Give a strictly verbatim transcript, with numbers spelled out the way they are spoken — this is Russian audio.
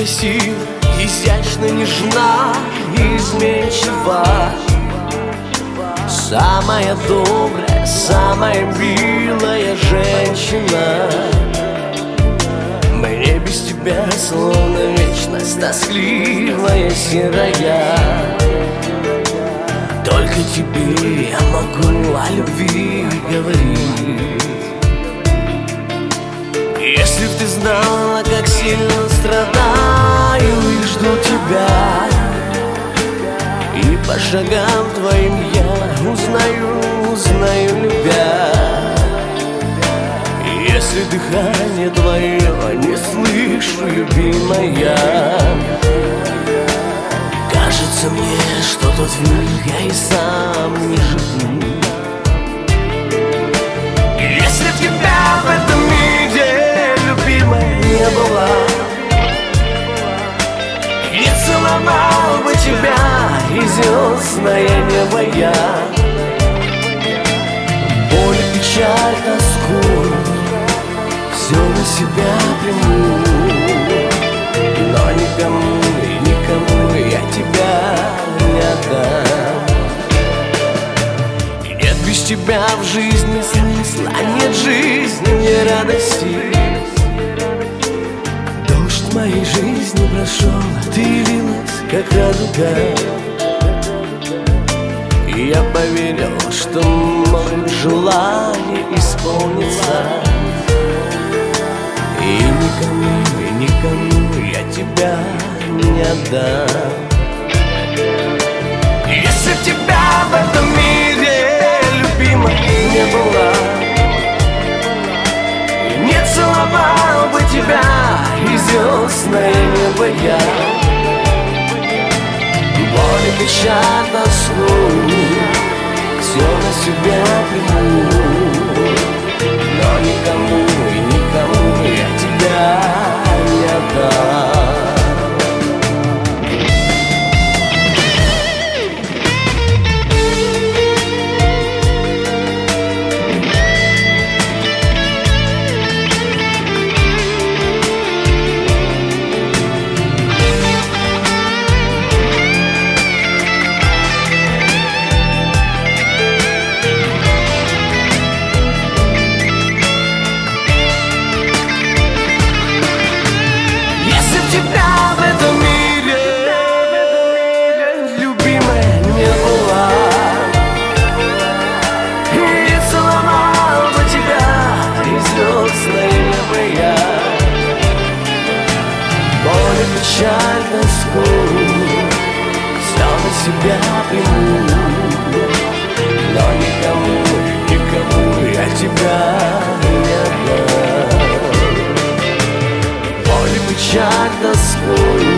красива, изящно, нежна и изменчива. Самая добрая, самая милая женщина. Мне без тебя словно вечность тоскливая, серая. Только тебе я могу о любви говорить. Если б ты знала, как сильно страдаю и жду тебя, и по шагам твоим я узнаю, узнаю любя. Если дыхание твое не слышу, любимая, кажется мне, что тот миг я и сам не живу. Если б тебя в этом мире, любимая, не было, и целовал бы тебя и звездное небо я, боль, печаль, тоску все на себя приму, но никому и никому я тебя не отдам. Нет без тебя в жизни смысла, нет жизни, ни радости. Дождь моей жизни прошел, ты явилась, как радуга, и я поверил, что может желание исполниться. И никому, и никому я тебя не отдам. Если б тебя в этом мире, любимая, не было, и не целовал бы тебя и звездное небо я, боль и печаль, тоску все на себя приму, но никому и никому я тебя не отдам. Тебя в этом мире, любимая, не было, и целовал бы тебя и звездное небо я, боль и печаль, тоску все на себя приму, но никому, никому я тебя не отдам. Боль и печаль, тоску